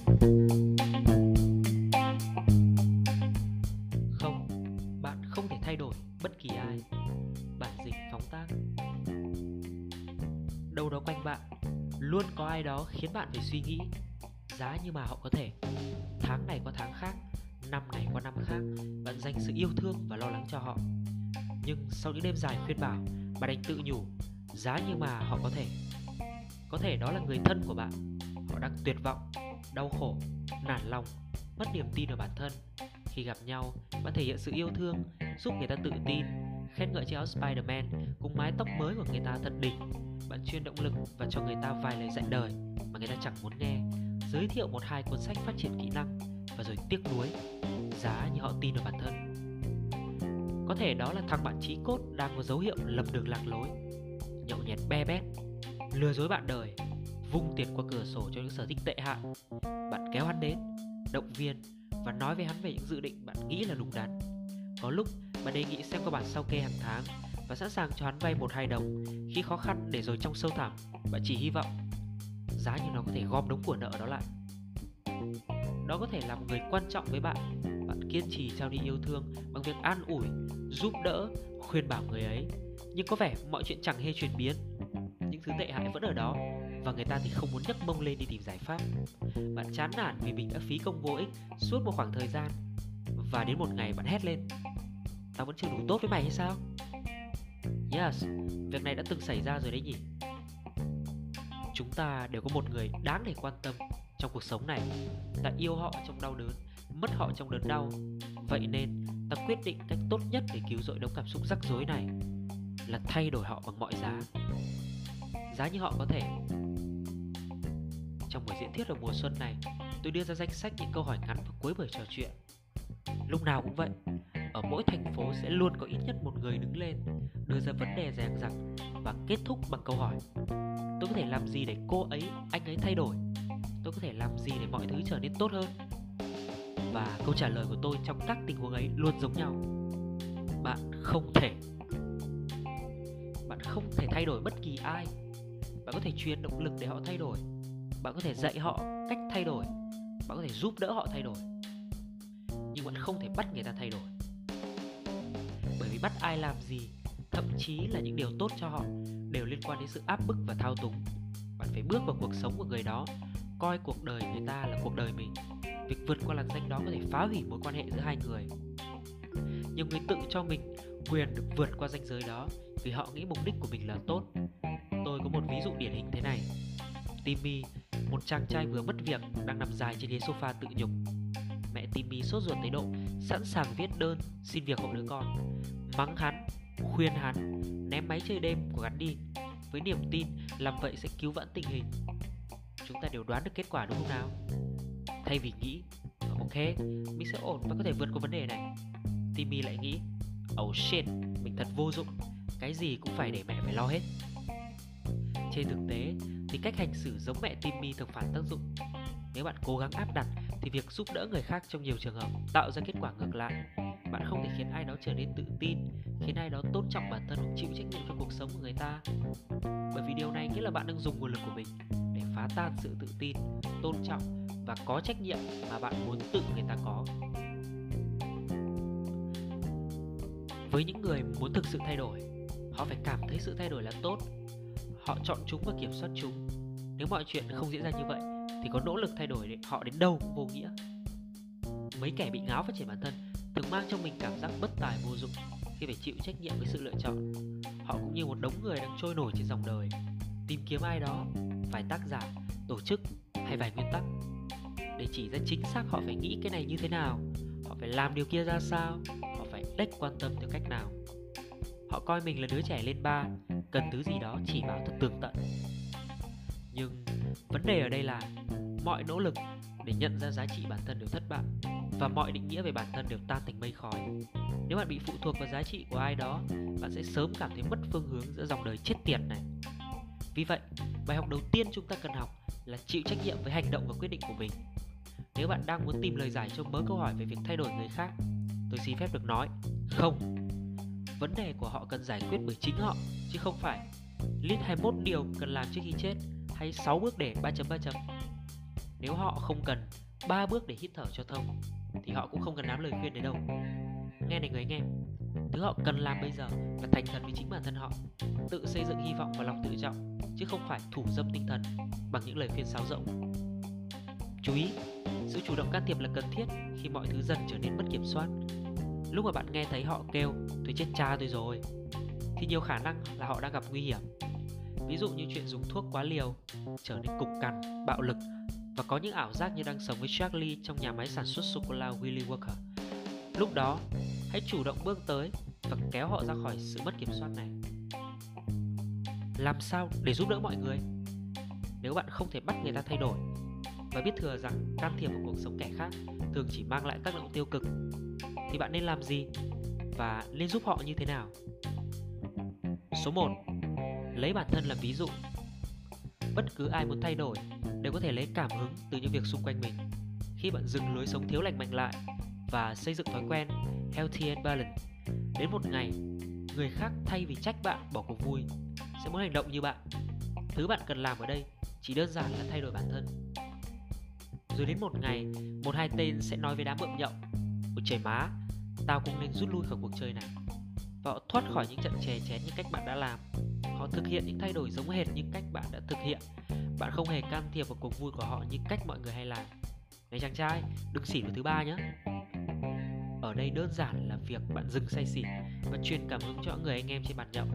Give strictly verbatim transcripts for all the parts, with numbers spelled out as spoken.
Không, bạn không thể thay đổi bất kỳ ai. Bản dịch phóng tác. Đâu đó quanh bạn luôn có ai đó khiến bạn phải suy nghĩ. Giá như mà họ có thể. Tháng này qua tháng khác, năm này qua năm khác, bạn dành sự yêu thương và lo lắng cho họ. Nhưng sau những đêm dài khuyên bảo, bạn đành tự nhủ, giá như mà họ có thể. Có thể đó là người thân của bạn. Họ đang tuyệt vọng, đau khổ, nản lòng, mất niềm tin vào bản thân. Khi gặp nhau, bạn thể hiện sự yêu thương, giúp người ta tự tin, khen ngợi chiếc áo Spider-Man cùng mái tóc mới của người ta thật đỉnh. Bạn truyền động lực và cho người ta vài lời dạy đời mà người ta chẳng muốn nghe, giới thiệu một hai cuốn sách phát triển kỹ năng và rồi tiếc nuối, giá như họ tin vào bản thân. Có thể đó là thằng bạn chí cốt đang có dấu hiệu lầm đường lạc lối, nhậu nhẹt be bét, lừa dối bạn đời, vung tiền qua cửa sổ cho những sở thích tệ hại. Bạn kéo hắn đến, động viên và nói với hắn về những dự định bạn nghĩ là đúng đắn. Có lúc bạn đề nghị xem qua bản sao kê hàng tháng và sẵn sàng cho hắn vay một hai đồng khi khó khăn, để rồi trong sâu thẳm bạn chỉ hy vọng giá như nó có thể gom đống của nợ đó lại. Đó có thể là một người quan trọng với bạn. Bạn kiên trì trao đi yêu thương bằng việc an ủi, giúp đỡ, khuyên bảo người ấy. Nhưng có vẻ mọi chuyện chẳng hề chuyển biến. Những thứ tệ hại vẫn ở đó và người ta thì không muốn nhấc mông lên đi tìm giải pháp. Bạn chán nản vì mình đã phí công vô ích suốt một khoảng thời gian, và đến một ngày bạn hét lên, tao vẫn chưa đủ tốt với mày hay sao? Yes, việc này đã từng xảy ra rồi đấy nhỉ. Chúng ta đều có một người đáng để quan tâm trong cuộc sống này. Ta yêu họ trong đau đớn, mất họ trong đớn đau. Vậy nên ta quyết định cách tốt nhất để cứu rỗi đống cảm xúc rắc rối này là thay đổi họ bằng mọi giá. Giá như họ có thể. Trong buổi diễn thuyết vào mùa xuân này, tôi đưa ra danh sách những câu hỏi ngắn vào cuối buổi trò chuyện. Lúc nào cũng vậy, ở mỗi thành phố sẽ luôn có ít nhất một người đứng lên, đưa ra vấn đề dằng dặc và kết thúc bằng câu hỏi: tôi có thể làm gì để cô ấy, anh ấy thay đổi? Tôi có thể làm gì để mọi thứ trở nên tốt hơn? Và câu trả lời của tôi trong các tình huống ấy luôn giống nhau: bạn không thể. Bạn không thể thay đổi bất kỳ ai. Bạn có thể truyền động lực để họ thay đổi. Bạn có thể dạy họ cách thay đổi. Bạn có thể giúp đỡ họ thay đổi. Nhưng bạn không thể bắt người ta thay đổi. Bởi vì bắt ai làm gì, thậm chí là những điều tốt cho họ, đều liên quan đến sự áp bức và thao túng. Bạn phải bước vào cuộc sống của người đó, coi cuộc đời người ta là cuộc đời mình. Việc vượt qua làn danh đó có thể phá hủy mối quan hệ giữa hai người. Nhiều người tự cho mình quyền được vượt qua ranh giới đó vì họ nghĩ mục đích của mình là tốt. Tôi có một ví dụ điển hình thế này. Timmy, một chàng trai vừa mất việc, đang nằm dài trên ghế sofa tự nhục. Mẹ Timmy sốt ruột tới độ sẵn sàng viết đơn xin việc hộ đứa con, mắng hắn, khuyên hắn ném máy chơi đêm của hắn đi, với niềm tin làm vậy sẽ cứu vãn tình hình. Chúng ta đều đoán được kết quả đúng không nào? Thay vì nghĩ ok, mình sẽ ổn và có thể vượt qua vấn đề này, Timmy lại nghĩ oh shit, mình thật vô dụng, cái gì cũng phải để mẹ phải lo hết. Trên thực tế thì cách hành xử giống mẹ Timmy thường phản tác dụng. Nếu bạn cố gắng áp đặt thì việc giúp đỡ người khác trong nhiều trường hợp tạo ra kết quả ngược lại. Bạn không thể khiến ai đó trở nên tự tin, khiến ai đó tôn trọng bản thân hoặc chịu trách nhiệm cho cuộc sống của người ta. Bởi vì điều này nghĩa là bạn đang dùng nguồn lực của mình để phá tan sự tự tin, tôn trọng và có trách nhiệm mà bạn muốn tự người ta có. Với những người muốn thực sự thay đổi, họ phải cảm thấy sự thay đổi là tốt. Họ chọn chúng và kiểm soát chúng. Nếu mọi chuyện không diễn ra như vậy thì có nỗ lực thay đổi họ đến đâu cũng vô nghĩa. Mấy kẻ bị ngáo phát triển bản thân thường mang trong mình cảm giác bất tài vô dụng khi phải chịu trách nhiệm với sự lựa chọn. Họ cũng như một đống người đang trôi nổi trên dòng đời, tìm kiếm ai đó, vài tác giả, tổ chức hay vài nguyên tắc để chỉ ra chính xác họ phải nghĩ cái này như thế nào, họ phải làm điều kia ra sao, họ phải đếch quan tâm theo cách nào. Họ coi mình là đứa trẻ lên ba, cần thứ gì đó chỉ bảo thật tường tận. Nhưng vấn đề ở đây là mọi nỗ lực để nhận ra giá trị bản thân đều thất bại, và mọi định nghĩa về bản thân đều tan thành mây khói. Nếu bạn bị phụ thuộc vào giá trị của ai đó, bạn sẽ sớm cảm thấy mất phương hướng giữa dòng đời chết tiệt này. Vì vậy, bài học đầu tiên chúng ta cần học là chịu trách nhiệm với hành động và quyết định của mình. Nếu bạn đang muốn tìm lời giải cho mớ câu hỏi về việc thay đổi người khác, tôi xin phép được nói không. Vấn đề của họ cần giải quyết bởi chính họ, chứ không phải list hai mươi mốt điều cần làm trước khi chết hay sáu bước để ba chấm ba chấm. Nếu họ không cần ba bước để hít thở cho thông thì họ cũng không cần đám lời khuyên đấy đâu. Nghe này người anh em, thứ họ cần làm bây giờ là thành thật với chính bản thân họ, tự xây dựng hy vọng và lòng tự trọng, chứ không phải thủ dâm tinh thần bằng những lời khuyên sáo rỗng. Chú ý, sự chủ động can thiệp là cần thiết khi mọi thứ dần trở nên mất kiểm soát. Lúc mà bạn nghe thấy họ kêu "tôi chết cha tôi rồi" thì nhiều khả năng là họ đang gặp nguy hiểm. Ví dụ như chuyện dùng thuốc quá liều, trở nên cục cằn, bạo lực và có những ảo giác như đang sống với Charlie trong nhà máy sản xuất sô-cô-la Willy Walker. Lúc đó, hãy chủ động bước tới và kéo họ ra khỏi sự mất kiểm soát này. Làm sao để giúp đỡ mọi người? Nếu bạn không thể bắt người ta thay đổi và biết thừa rằng can thiệp vào cuộc sống kẻ khác thường chỉ mang lại tác động tiêu cực, thì bạn nên làm gì và nên giúp họ như thế nào? Số một. Lấy bản thân làm ví dụ. Bất cứ ai muốn thay đổi đều có thể lấy cảm hứng từ những việc xung quanh mình. Khi bạn dừng lối sống thiếu lành mạnh lại và xây dựng thói quen healthy and balanced, đến một ngày, người khác thay vì trách bạn bỏ cuộc vui sẽ muốn hành động như bạn. Thứ bạn cần làm ở đây chỉ đơn giản là thay đổi bản thân. Rồi đến một ngày, một hai tên sẽ nói với đám bợm nhậu: "Ôi trời má, tao cũng nên rút lui khỏi cuộc chơi này." Và họ thoát khỏi những trận chè chén như cách bạn đã làm. Họ thực hiện những thay đổi giống hệt như cách bạn đã thực hiện. Bạn không hề can thiệp vào cuộc vui của họ như cách mọi người hay làm. Này chàng trai, đừng xỉn vào thứ ba nhé. Ở đây đơn giản là việc bạn dừng say xỉn và truyền cảm hứng cho những người anh em trên bàn nhậu.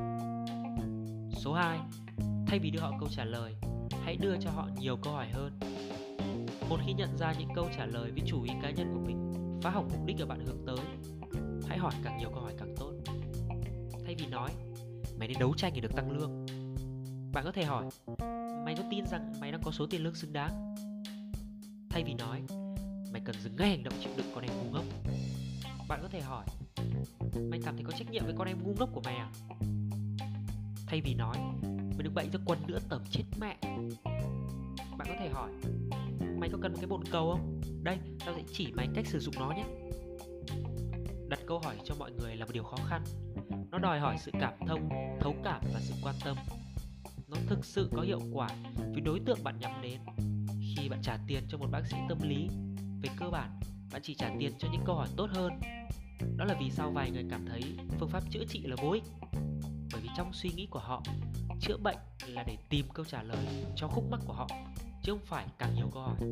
Số hai. Thay vì đưa họ câu trả lời, hãy đưa cho họ nhiều câu hỏi hơn. Một khi nhận ra những câu trả lời với chủ ý cá nhân của mình phá hỏng mục đích mà bạn hướng tới, hãy hỏi càng nhiều câu hỏi càng tốt. Thay vì nói "mày nên đấu tranh để được tăng lương", bạn có thể hỏi "mày có tin rằng mày đang có số tiền lương xứng đáng?" Thay vì nói "mày cần dừng ngay hành động chịu đựng con em ngu ngốc", bạn có thể hỏi "mày cảm thấy có trách nhiệm với con em ngu ngốc của mày à?" Thay vì nói "mày đừng bậy ra quần nữa tởm chết mẹ", bạn có thể hỏi "mày có cần một cái bồn cầu không? Đây, tao sẽ chỉ mày cách sử dụng nó nhé." Đặt câu hỏi cho mọi người là một điều khó khăn. Nó đòi hỏi sự cảm thông, thấu cảm và sự quan tâm. Nó thực sự có hiệu quả với đối tượng bạn nhắm đến. Khi bạn trả tiền cho một bác sĩ tâm lý, về cơ bản, bạn chỉ trả tiền cho những câu hỏi tốt hơn. Đó là vì sao vài người cảm thấy phương pháp chữa trị là vô ích. Bởi vì trong suy nghĩ của họ, chữa bệnh là để tìm câu trả lời cho khúc mắc của họ, chứ không phải càng nhiều câu hỏi.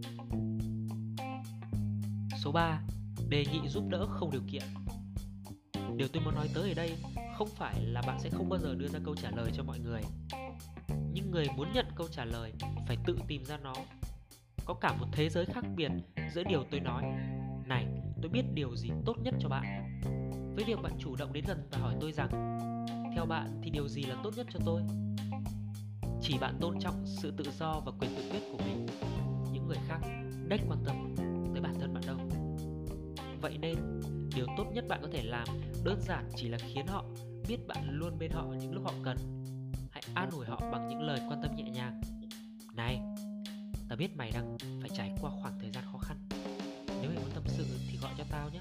Số ba. Đề nghị giúp đỡ không điều kiện. Điều tôi muốn nói tới ở đây không phải là bạn sẽ không bao giờ đưa ra câu trả lời cho mọi người. Nhưng người muốn nhận câu trả lời phải tự tìm ra nó. Có cả một thế giới khác biệt giữa điều tôi nói "này, tôi biết điều gì tốt nhất cho bạn", với việc bạn chủ động đến gần và hỏi tôi rằng "theo bạn thì điều gì là tốt nhất cho tôi?" Chỉ bạn tôn trọng sự tự do và quyền tự quyết của mình, những người khác đếch quan tâm tới bản thân bạn đâu. Vậy nên, điều tốt nhất bạn có thể làm đơn giản chỉ là khiến họ biết bạn luôn bên họ những lúc họ cần. Hãy an ủi họ bằng những lời quan tâm nhẹ nhàng. "Này, tao biết mày đang phải trải qua khoảng thời gian khó khăn. Nếu mày muốn tâm sự thì gọi cho tao nhé."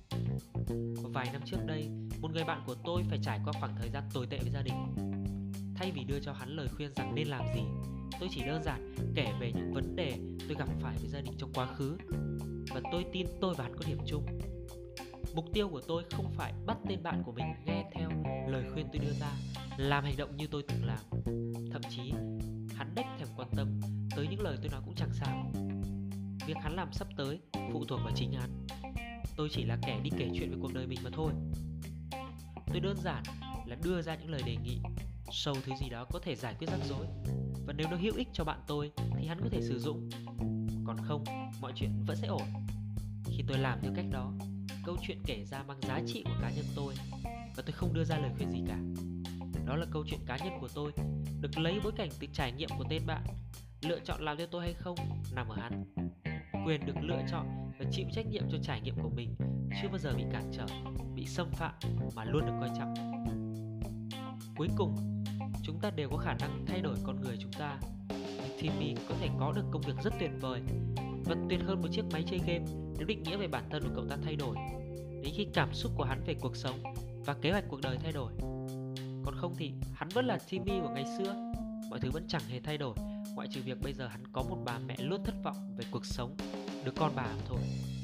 Vài năm trước đây, một người bạn của tôi phải trải qua khoảng thời gian tồi tệ với gia đình. Thay vì đưa cho hắn lời khuyên rằng nên làm gì, tôi chỉ đơn giản kể về những vấn đề tôi gặp phải với gia đình trong quá khứ. Và tôi tin tôi và hắn có điểm chung. Mục tiêu của tôi không phải bắt tên bạn của mình nghe theo lời khuyên tôi đưa ra, làm hành động như tôi từng làm. Thậm chí, hắn đếch thèm quan tâm tới những lời tôi nói cũng chẳng sao. Việc hắn làm sắp tới phụ thuộc vào chính hắn. Tôi chỉ là kẻ đi kể chuyện về cuộc đời mình mà thôi. Tôi đơn giản là đưa ra những lời đề nghị, show thứ gì đó có thể giải quyết rắc rối. Và nếu nó hữu ích cho bạn tôi thì hắn có thể sử dụng. Còn không, mọi chuyện vẫn sẽ ổn. Khi tôi làm theo cách đó, câu chuyện kể ra mang giá trị của cá nhân tôi, và tôi không đưa ra lời khuyên gì cả. Đó là câu chuyện cá nhân của tôi, được lấy bối cảnh từ trải nghiệm của tên bạn. Lựa chọn làm theo tôi hay không nằm ở hắn. Quyền được lựa chọn và chịu trách nhiệm cho trải nghiệm của mình chưa bao giờ bị cản trở, bị xâm phạm, mà luôn được coi trọng. Cuối cùng, chúng ta đều có khả năng thay đổi con người chúng ta. Nhưng Timmy có thể có được công việc rất tuyệt vời và tuyệt hơn một chiếc máy chơi game nếu định nghĩa về bản thân của cậu ta thay đổi, đến khi cảm xúc của hắn về cuộc sống và kế hoạch cuộc đời thay đổi. Còn không thì hắn vẫn là Timmy của ngày xưa, mọi thứ vẫn chẳng hề thay đổi ngoại trừ việc bây giờ hắn có một bà mẹ luôn thất vọng về cuộc sống, đứa con bà mà thôi.